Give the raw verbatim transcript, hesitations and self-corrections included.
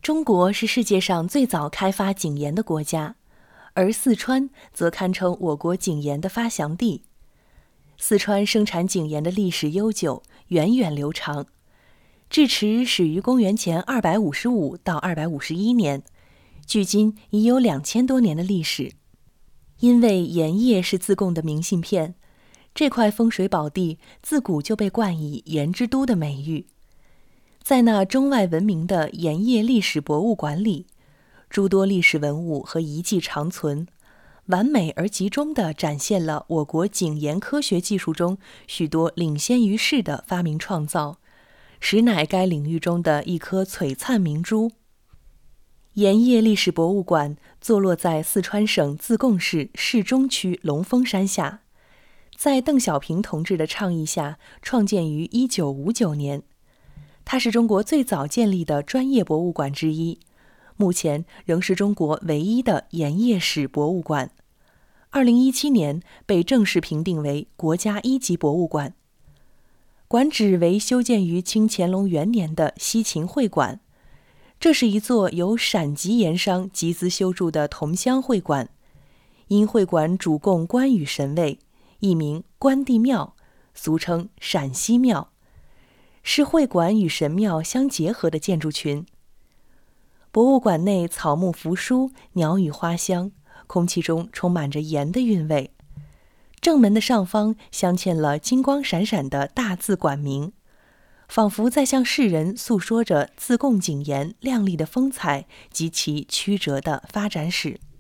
中国是世界上最早开发井盐的国家，而四川则堪称我国井盐的发祥地。四川生产井盐的历史悠久，源远流长，至迟始于公元前二百五十五到二百五十一年，距今已有两千多年的历史。因为盐业是自贡的明信片，这块风水宝地自古就被冠以盐之都的美誉。在那中外闻名的盐业历史博物馆里，诸多历史文物和遗迹长存，完美而集中地展现了我国井盐科学技术中许多领先于世的发明创造，实乃该领域中的一颗璀璨明珠。盐业历史博物馆坐落在四川省自贡市市中区龙峰山下，在邓小平同志的倡议下创建于一九五九年。它是中国最早建立的专业博物馆之一，目前仍是中国唯一的盐业史博物馆。二零一七年被正式评定为国家一级博物馆。馆址为修建于清乾隆元年的西秦会馆，这是一座由陕籍盐商集资修筑的铜镶会馆，因会馆主供关羽神位，亦名关帝庙，俗称陕西庙，是会馆与神庙相结合的建筑群。博物馆内草木扶疏，鸟语花香，空气中充满着盐的韵味。正门的上方镶嵌了金光闪闪的大字馆名，仿佛在向世人诉说着自贡井盐亮丽的风采及其曲折的发展史。